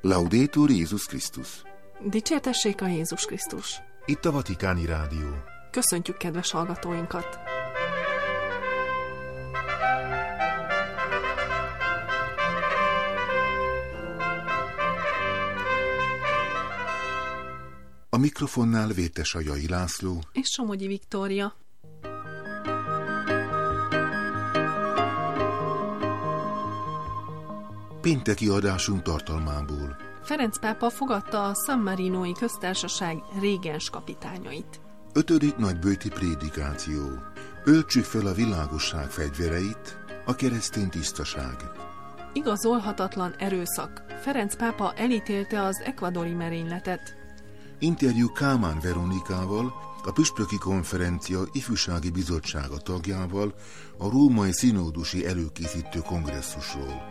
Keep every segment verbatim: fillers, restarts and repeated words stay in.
Laudetur Jézus Krisztus. Dicsértessék a Jézus Krisztus. Itt a Vatikáni Rádió. Köszöntjük kedves hallgatóinkat. A mikrofonnál Vértesajai László és Somogyi Viktória. Pénteki adásunk tartalmából. Ferenc pápa fogadta a San Marinói köztársaság régens kapitányait. Ötödik nagyböjti prédikáció. Öltsük fel a világosság fegyvereit, a keresztény tisztaság. Igazolhatatlan erőszak. Ferenc pápa elítélte az ekvadori merényletet. Interjú Kálmán Veronikával, a Püspöki Konferencia ifjúsági bizottsága tagjával a római szinódusi előkészítő kongresszusról.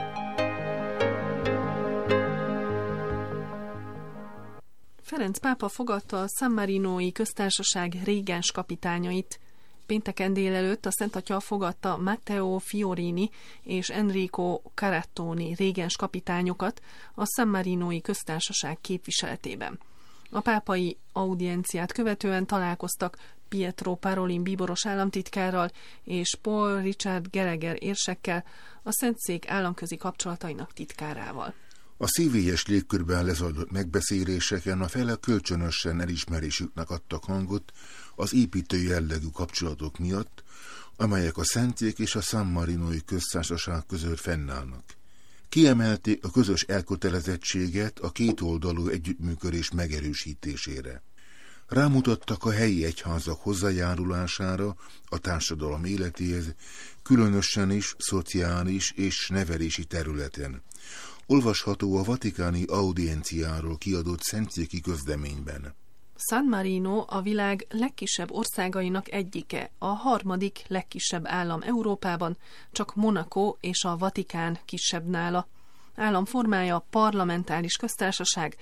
Ferenc pápa fogadta a San Marinói köztársaság régens kapitányait. Pénteken délelőtt a Szent Atya fogadta Matteo Fiorini és Enrico Carattoni régens kapitányokat a San Marinói köztársaság képviseletében. A pápai audienciát követően találkoztak Pietro Parolin bíboros államtitkárral és Paul Richard Gallagher érsekkel, a Szentszék államközi kapcsolatainak titkárával. A szívélyes légkörben lezajlott megbeszéléseken a felek kölcsönösen elismerésüknek adtak hangot az építő jellegű kapcsolatok miatt, amelyek a Szentszék és a San Marinói köztársaság között fennállnak. Kiemelték a közös elkötelezettséget a kétoldalú együttműködés megerősítésére. Rámutattak a helyi egyházak hozzájárulására a társadalom életéhez, különösen is szociális és nevelési területen. Olvasható a vatikáni audienciáról kiadott szentszéki közleményben. San Marino a világ legkisebb országainak egyike, a harmadik legkisebb állam Európában, csak Monaco és a Vatikán kisebb nála. Államformája parlamentáris köztársaság,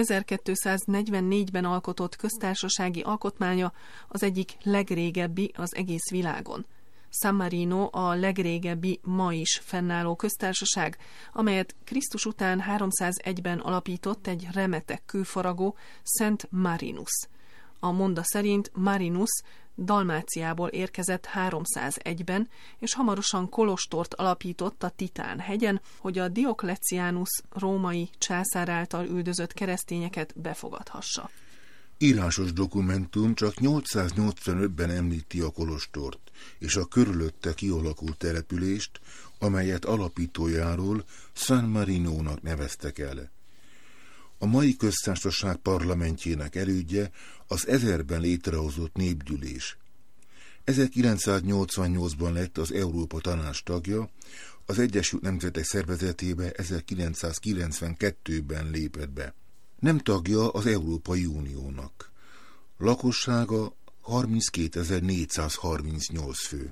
ezerkétszáznegyvennégyben alkotott köztársasági alkotmánya, az egyik legrégebbi az egész világon. San Marino a legrégebbi ma is fennálló köztársaság, amelyet Krisztus után háromszázegyben alapított egy remetek kőfaragó, Szent Marinus. A monda szerint Marinus Dalmáciából érkezett háromszázegyben, és hamarosan kolostort alapított a Titán hegyen, hogy a Dioklecianus római császár által üldözött keresztényeket befogadhassa. Írásos dokumentum csak nyolcszáznyolcvanötben említi a kolostort és a körülötte kialakult települést, amelyet alapítójáról San Marinónak neveztek el. A mai köztársaság parlamentjének elődje az ezerben létrehozott népgyűlés. ezerkilencszáznyolcvannyolcban lett az Európa Tanács tagja, az Egyesült Nemzetek Szervezetébe ezerkilencszázkilencvenkettőben lépett be. Nem tagja az Európai Uniónak. Lakossága harminckétezer-négyszázharmincnyolc fő.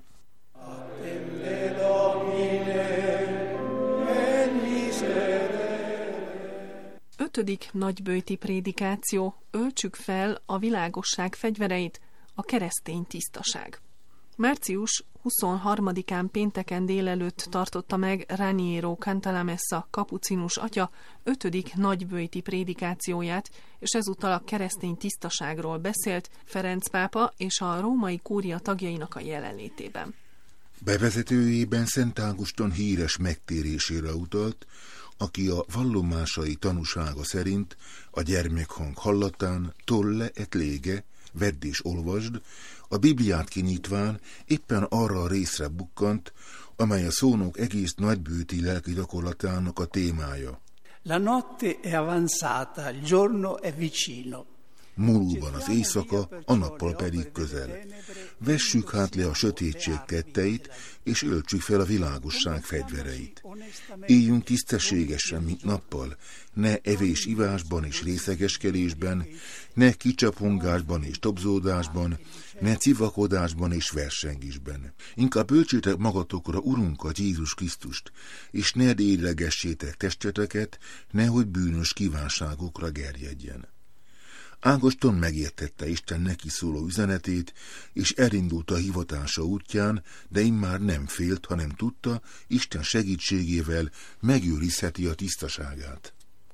Ötödik nagyböjti prédikáció. Öltsük fel a világosság fegyvereit, a keresztény tisztaság. Március huszonharmadikán pénteken délelőtt tartotta meg Raniero Cantalamessa kapucinus atya ötödik nagyböjti prédikációját, és ezúttal a keresztény tisztaságról beszélt Ferenc pápa és a római kúria tagjainak a jelenlétében. Bevezetőjében Szent Ágoston híres megtérésére utalt, aki a vallomásai tanúsága szerint a gyermekhang hallatán tolle et lege, vedd és olvasd, a Bibliát kinyitván éppen arra a részre bukkant, amely a szónok egész nagybőti lelki gyakorlatának a témája. La notte è avanzata, il giorno è vicino. Múlóban az éjszaka, a nappal pedig közel. Vessük hát le a sötétség tetteit, és öltsük fel a világosság fegyvereit. Éljünk tisztességesen, mint nappal, ne evés-ivásban és részegeskedésben, ne kicsapongásban és tobzódásban, ne civakodásban és versengésben. Inkább öltsétek magatokra Urunkat, Jézus Krisztust, és ne délegessétek testeteket, nehogy bűnös kívánságokra gerjedjen. Ágoston megértette Isten neki szóló üzenetét, és elindult a hivatása útján, de immár nem félt, hanem tudta, Isten segítségével megőrizheti a tisztaságát.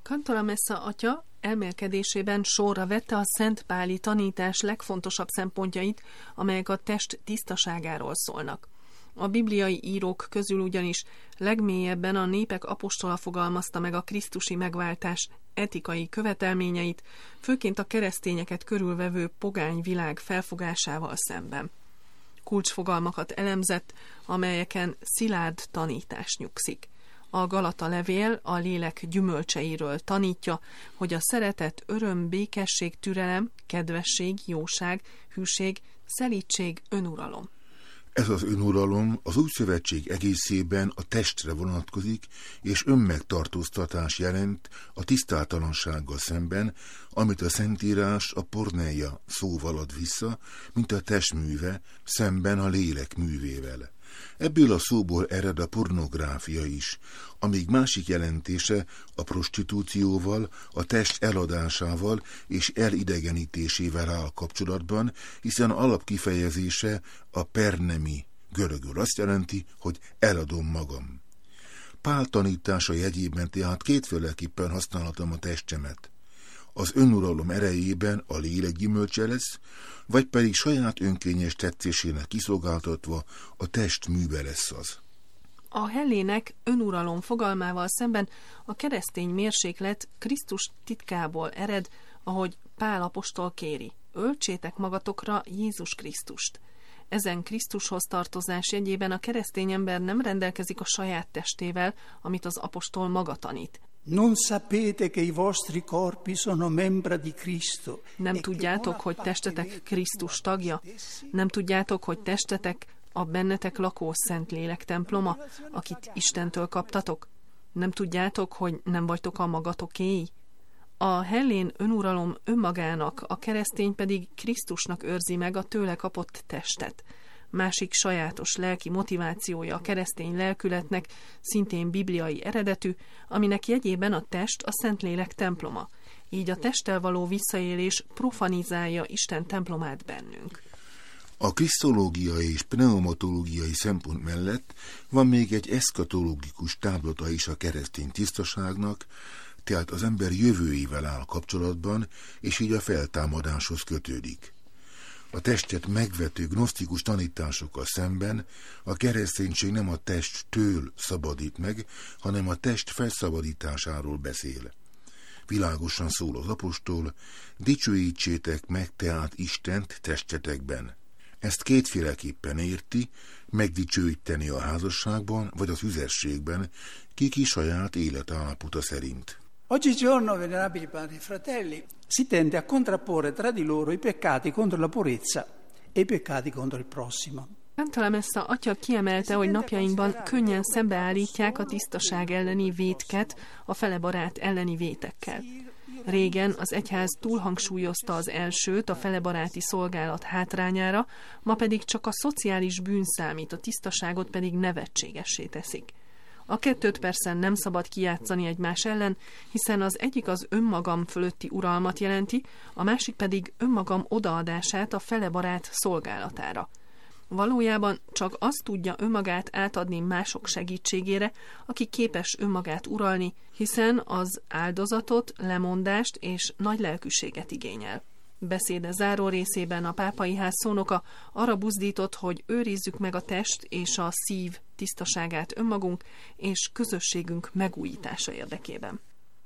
Cantalamessa atya elmélkedésében sorra vette a szentpáli tanítás legfontosabb szempontjait, amelyek a test tisztaságáról szólnak. A bibliai írók közül ugyanis legmélyebben a népek apostola fogalmazta meg a krisztusi megváltás etikai követelményeit, főként a keresztényeket körülvevő pogány világ felfogásával szemben. Kulcsfogalmakat elemzett, amelyeken szilárd tanítás nyugszik. A Galata levél a lélek gyümölcseiről tanítja, hogy a szeretet, öröm, békesség, türelem, kedvesség, jóság, hűség, szelídség, önuralom. Ez az önuralom az új szövetség egészében a testre vonatkozik, és önmegtartóztatás jelent a tisztátalansággal szemben, amit a Szentírás a porneia szóval ad vissza, mint a testműve szemben a lélek művével. Ebből a szóból ered a pornográfia is, amíg másik jelentése a prostitúcióval, a test eladásával és elidegenítésével áll kapcsolatban, hiszen alapkifejezése a pernemi, görögül azt jelenti, hogy eladom magam. Pál tanítása jegyében tehát kétféleképpen használhatom a testemet. Az önuralom erejében a lélek gyümölcse lesz, vagy pedig saját önkényes tetszésének kiszolgáltatva a test műve lesz az. A hellének önuralom fogalmával szemben a keresztény mérséklet Krisztus titkából ered, ahogy Pál apostol kéri: öltsétek magatokra Jézus Krisztust. Ezen Krisztushoz tartozás jegyében a keresztény ember nem rendelkezik a saját testével, amit az apostol maga tanít. Non sapete che i vostri corpi sono membra di Cristo. Nem tudjátok, hogy testetek Krisztus tagja? Nem tudjátok, hogy testetek a bennetek lakó Szentlélek temploma, akit Istentől kaptatok? Nem tudjátok, hogy nem vagytok a magatokéi? A hellén önuralom önmagának, a keresztény pedig Krisztusnak őrzi meg a tőle kapott testet. Másik sajátos lelki motivációja a keresztény lelkületnek szintén bibliai eredetű, aminek jegyében a test a Szentlélek temploma. Így a testtel való visszaélés profanizálja Isten templomát bennünk. A krisztológiai és pneumatológiai szempont mellett van még egy eszkatológikus táblata is a keresztény tisztaságnak, tehát az ember jövőjével áll kapcsolatban, és így a feltámadáshoz kötődik. A testet megvető gnosztikus tanításokkal szemben a kereszténység nem a testtől szabadít meg, hanem a test felszabadításáról beszél. Világosan szól az apostol: dicsőítsétek meg tehát Istent testetekben. Ezt kétféleképpen érti, megdicsőíteni a házasságban vagy az üzességben, ki-ki saját életállapota szerint. Oggigiorno, venerabili padri e fratelli, si tende a contrapporre tra di loro i peccati contro la purezza e i peccati contro il prossimo. Cantalamessa atya kiemelte, hogy napjainkban könnyen szembeállítják a tisztaság elleni vétket a felebarát elleni vétekkel. Régen az egyház túlhangsúlyozta az elsőt, a felebaráti szolgálat hátrányára, ma pedig csak a szociális bűn számít, a tisztaságot pedig nevetségessé teszik. A kettőt persze nem szabad kijátszani egymás ellen, hiszen az egyik az önmagam fölötti uralmat jelenti, a másik pedig önmagam odaadását a felebarát szolgálatára. Valójában csak az tudja önmagát átadni mások segítségére, aki képes önmagát uralni, hiszen az áldozatot, lemondást és nagy lelkűséget igényel. Beszéde záró részében a pápai ház szónoka arra buzdított, hogy őrizzük meg a test és a szív tisztaságát önmagunk és közösségünk megújítása érdekében.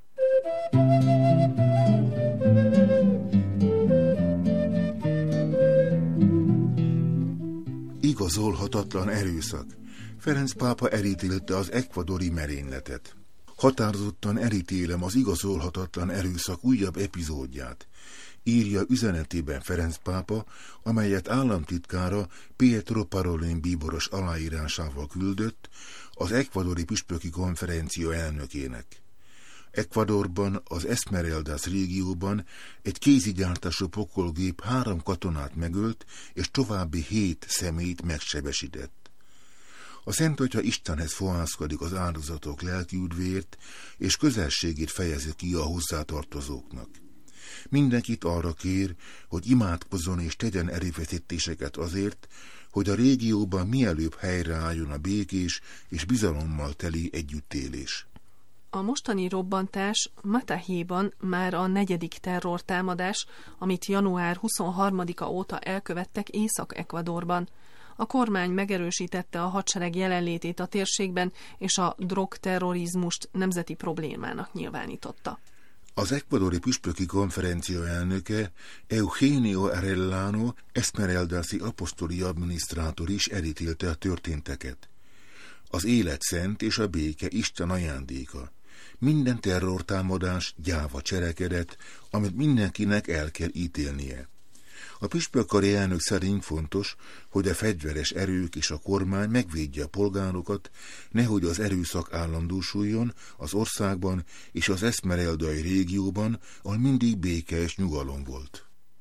Igazolhatatlan erőszak. Ferenc pápa elítélte az ekvadori merényletet. Határozottan elítélem az igazolhatatlan erőszak újabb epizódját, írja üzenetében Ferenc pápa, amelyet államtitkára Pietro Parolin bíboros aláírásával küldött az ekvadori püspöki konferencia elnökének. Ekvadorban, az Esmeraldas régióban egy kézigyártású pokolgép három katonát megölt, és további hét személyt megsebesített. A Szent Atya Istenhez fohászkodik az áldozatok lelkiüdvért, és közelségét fejezi ki a hozzátartozóknak. Mindenkit arra kér, hogy imádkozzon és tegyen erőfeszítéseket azért, hogy a régióban mielőbb helyreálljon a békés és bizalommal teli együttélés. A mostani robbantás Matahéban már a negyedik terrortámadás, amit január huszonharmadika óta elkövettek Észak-Ekvadorban. A kormány megerősítette a hadsereg jelenlétét a térségben, és a drogterrorizmust nemzeti problémának nyilvánította. Az ekvadori püspöki konferencia elnöke Eugenio Arellano Esmeraldasi apostoli adminisztrátor is elítélte a történteket. Az élet szent és a béke Isten ajándéka. Minden terrortámadás gyáva cselekedet, amit mindenkinek el kell ítélnie. A püspökkari elnök szerint fontos, hogy a fegyveres erők és a kormány megvédje a polgárokat, nehogy az erőszak állandósuljon az országban és az Esmeraldai régióban, ahol mindig béke és nyugalom volt.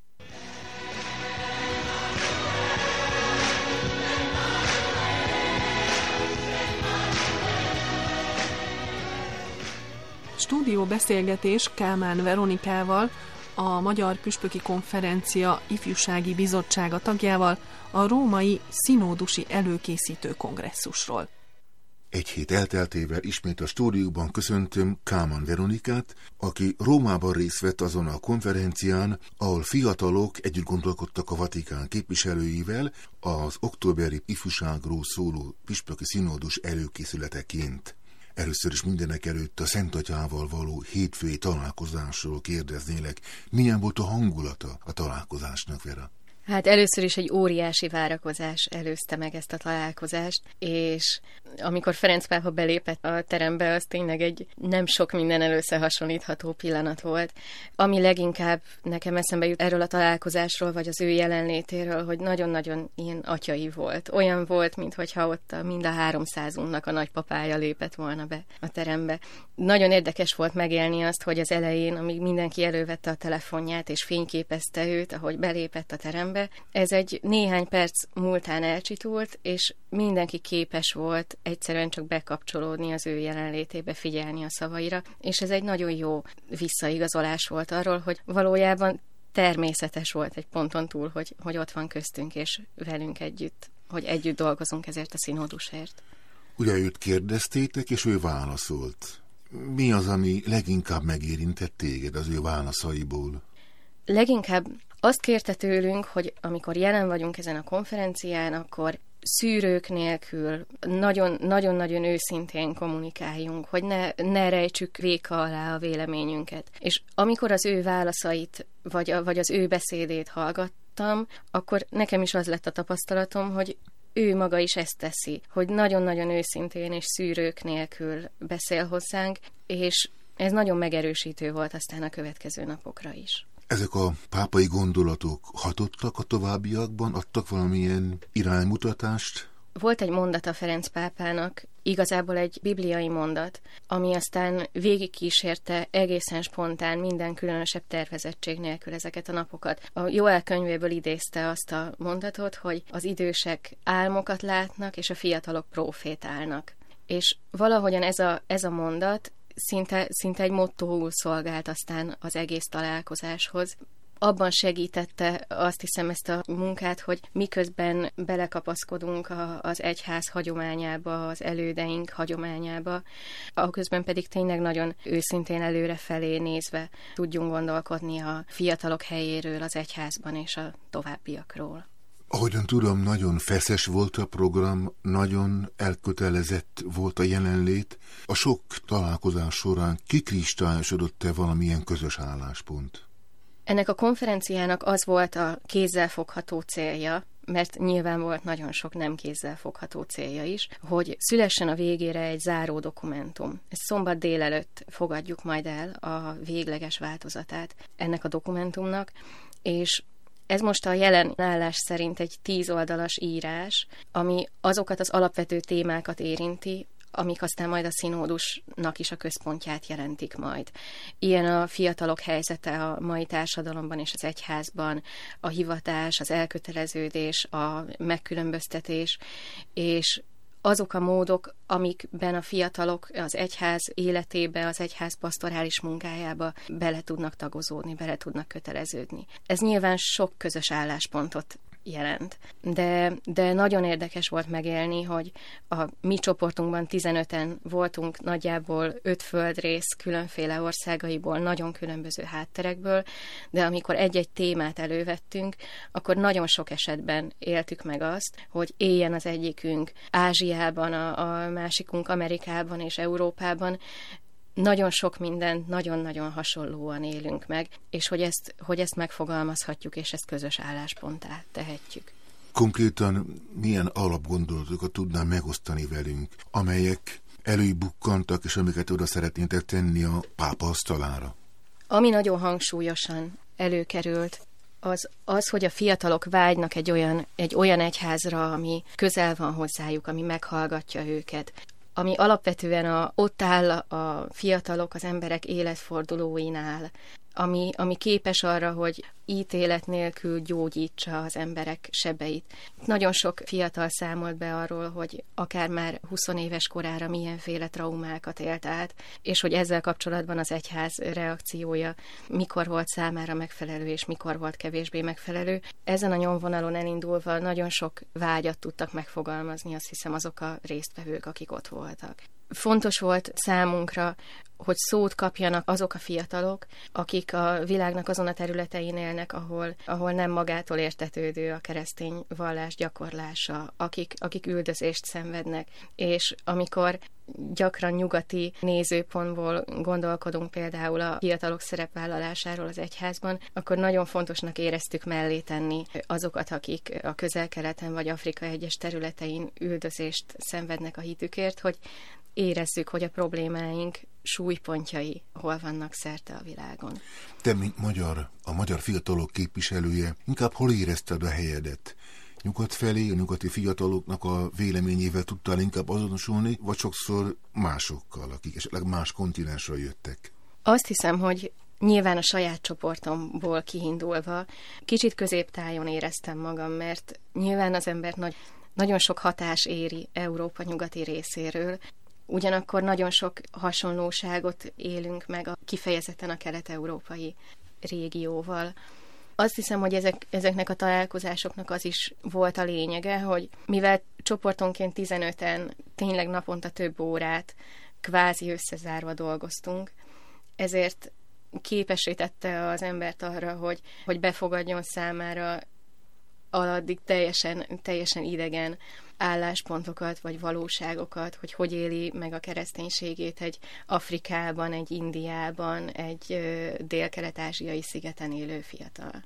Stúdióbeszélgetés Kálmán Veronikával, a Magyar Püspöki Konferencia Ifjúsági Bizottsága tagjával a római szinódusi előkészítő kongresszusról. Egy hét elteltével ismét a stúdióban köszöntöm Kálmán Veronikát, aki Rómában részt vett azon a konferencián, ahol fiatalok együtt gondolkodtak a Vatikán képviselőivel az októberi ifjúságról szóló püspöki színódus előkészületeként. Először is mindenek előtt a Szent Atyával való hétfői találkozásról kérdeznélek. Milyen volt a hangulata a találkozásnak, Vera? Hát először is egy óriási várakozás előzte meg ezt a találkozást, és amikor Ferenc pápa belépett a terembe, az tényleg egy nem sok minden összehasonlítható pillanat volt. Ami leginkább nekem eszembe jut erről a találkozásról, vagy az ő jelenlétéről, hogy nagyon-nagyon ilyen atyai volt. Olyan volt, minthogyha ott a mind a háromszázunknak a nagypapája lépett volna be a terembe. Nagyon érdekes volt megélni azt, hogy az elején, amíg mindenki elővette a telefonját és fényképezte őt, ahogy belépett a terembe, ez egy néhány perc múltán elcsitult, és mindenki képes volt egyszerűen csak bekapcsolódni az ő jelenlétébe, figyelni a szavaira, és ez egy nagyon jó visszaigazolás volt arról, hogy valójában természetes volt egy ponton túl, hogy, hogy ott van köztünk, és velünk együtt, hogy együtt dolgozunk ezért a színódusért. Ugye őt kérdeztétek, és ő válaszolt. Mi az, ami leginkább megérintett téged az ő válaszaiból? Leginkább azt kérte tőlünk, hogy amikor jelen vagyunk ezen a konferencián, akkor szűrők nélkül nagyon-nagyon őszintén kommunikáljunk, hogy ne, ne rejtsük véka alá a véleményünket. És amikor az ő válaszait, vagy, a, vagy az ő beszédét hallgattam, akkor nekem is az lett a tapasztalatom, hogy ő maga is ezt teszi, hogy nagyon-nagyon őszintén és szűrők nélkül beszél hozzánk, és ez nagyon megerősítő volt aztán a következő napokra is. Ezek a pápai gondolatok hatottak a továbbiakban? Adtak valamilyen iránymutatást? Volt egy mondata Ferenc pápának, igazából egy bibliai mondat, ami aztán végigkísérte egészen spontán, minden különösebb tervezettség nélkül ezeket a napokat. A Joel könyvéből idézte azt a mondatot, hogy az idősek álmokat látnak, és a fiatalok prófétálnak. És valahogyan ez a, ez a mondat Szinte, szinte egy mottóul szolgált aztán az egész találkozáshoz. Abban segítette azt hiszem ezt a munkát, hogy miközben belekapaszkodunk a, az egyház hagyományába, az elődeink hagyományába, aközben pedig tényleg nagyon őszintén előrefelé nézve tudjunk gondolkodni a fiatalok helyéről az egyházban és a továbbiakról. Ahogyan tudom, nagyon feszes volt a program, nagyon elkötelezett volt a jelenlét. A sok találkozás során kikristályosodott-e valamilyen közös álláspont? Ennek a konferenciának az volt a kézzelfogható célja, mert nyilván volt nagyon sok nem kézzelfogható célja is, hogy szülessen a végére egy záró dokumentum. Ezt szombat délelőtt fogadjuk majd el a végleges változatát ennek a dokumentumnak, és ez most a jelen állás szerint egy tíz oldalas írás, ami azokat az alapvető témákat érinti, amik aztán majd a színódusnak is a központját jelentik majd. Ilyen a fiatalok helyzete a mai társadalomban és az egyházban, a hivatás, az elköteleződés, a megkülönböztetés, és azok a módok, amikben a fiatalok az egyház életébe, az egyház pasztorális munkájába bele tudnak tagozódni, bele tudnak köteleződni. Ez nyilván sok közös álláspontot jelent. De, de nagyon érdekes volt megélni, hogy a mi csoportunkban tizenöten voltunk, nagyjából öt földrész különféle országaiból, nagyon különböző hátterekből, de amikor egy-egy témát elővettünk, akkor nagyon sok esetben éltük meg azt, hogy éljen az egyikünk Ázsiában, a, a másikunk Amerikában és Európában, nagyon sok mindent nagyon-nagyon hasonlóan élünk meg, és hogy ezt, hogy ezt megfogalmazhatjuk, és ezt közös állásponttá tehetjük. Konkrétan milyen alapgondolatokat tudnám megosztani velünk, amelyek előbukkantak, és amiket oda szeretnétek tenni a pápa asztalára? Ami nagyon hangsúlyosan előkerült, az, az, hogy a fiatalok vágynak egy olyan, egy olyan egyházra, ami közel van hozzájuk, ami meghallgatja őket, ami alapvetően a, ott áll a fiatalok, az emberek életfordulóinál, ami, ami képes arra, hogy ítélet nélkül gyógyítsa az emberek sebeit. Nagyon sok fiatal számolt be arról, hogy akár már húsz éves korára milyenféle traumákat élt át, és hogy ezzel kapcsolatban az egyház reakciója mikor volt számára megfelelő, és mikor volt kevésbé megfelelő. Ezen a nyomvonalon elindulva nagyon sok vágyat tudtak megfogalmazni, azt hiszem, azok a résztvevők, akik ott voltak. Fontos volt számunkra, hogy szót kapjanak azok a fiatalok, akik a világnak azon a területein élnek, ahol, ahol nem magától értetődő a keresztény vallás gyakorlása, akik, akik üldözést szenvednek, és amikor gyakran nyugati nézőpontból gondolkodunk például a fiatalok szerepvállalásáról az egyházban, akkor nagyon fontosnak éreztük mellé tenni azokat, akik a Közel-Keleten vagy Afrika egyes területein üldözést szenvednek a hitükért, hogy érezzük, hogy a problémáink súlypontjai hol vannak szerte a világon. Te, mint magyar, a magyar fiatalok képviselője, inkább hol érezted a helyedet? Nyugat felé, a nyugati fiataloknak a véleményével tudtál inkább azonosulni, vagy sokszor másokkal, akik esetleg más kontinensről jöttek? Azt hiszem, hogy nyilván a saját csoportomból kiindulva kicsit középtájon éreztem magam, mert nyilván az embert nagy, nagyon sok hatás éri Európa nyugati részéről, ugyanakkor nagyon sok hasonlóságot élünk meg a kifejezetten a kelet-európai régióval. Azt hiszem, hogy ezek, ezeknek a találkozásoknak az is volt a lényege, hogy mivel csoportonként tizenöten tényleg naponta több órát kvázi összezárva dolgoztunk, ezért képessé tette az embert arra, hogy, hogy befogadjon számára aladdig teljesen, teljesen idegen álláspontokat, vagy valóságokat, hogy hogy éli meg a kereszténységét egy Afrikában, egy Indiában, egy ö, dél-kelet-ázsiai szigeten élő fiatal.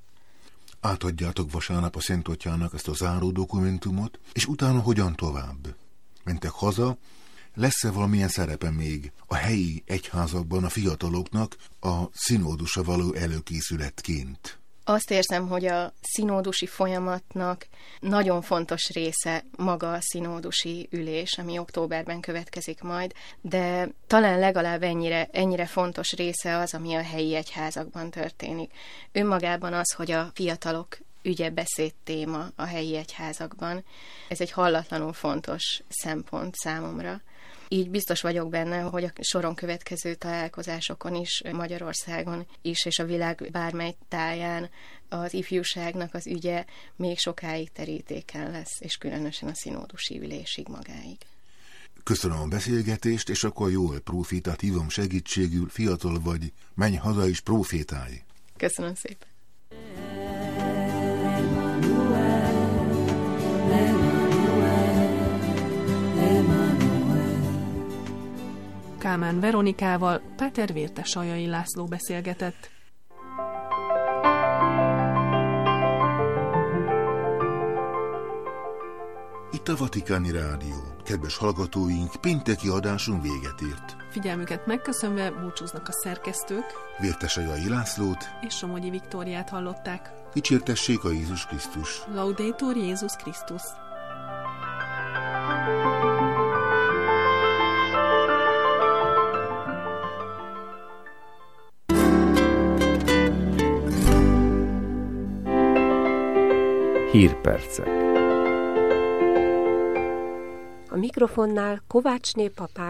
Átadjátok vasárnap a Szent Atyának ezt a záró dokumentumot, és utána hogyan tovább? Mentek haza? Lesz-e valamilyen szerepe még a helyi egyházakban a fiataloknak a színódusra való előkészületként? Azt érzem, hogy a színódusi folyamatnak nagyon fontos része maga a színódusi ülés, ami októberben következik majd, de talán legalább ennyire, ennyire fontos része az, ami a helyi egyházakban történik. Önmagában az, hogy a fiatalok ügye beszéd téma a helyi egyházakban, ez egy hallatlanul fontos szempont számomra. Így biztos vagyok benne, hogy a soron következő találkozásokon is, Magyarországon is, és a világ bármely táján az ifjúságnak az ügye még sokáig terítéken lesz, és különösen a színódusi ülésig magáig. Köszönöm a beszélgetést, és akkor jól profétát hívom segítségül, fiatal vagy, menj haza és profétálj! Köszönöm szépen! Kálmán Veronikával Páter Vértesajai László beszélgetett. Itt a Vatikáni Rádió. Kedves hallgatóink, pénteki adásunk véget ért. Figyelmüket megköszönve búcsúznak a szerkesztők. Vértesajai Lászlót és Somogyi Viktóriát hallották. Dicsértessék a Jézus Krisztus. Laudetur Jézus Krisztus. Hírpercek. A mikrofonnál Kovácsné Papány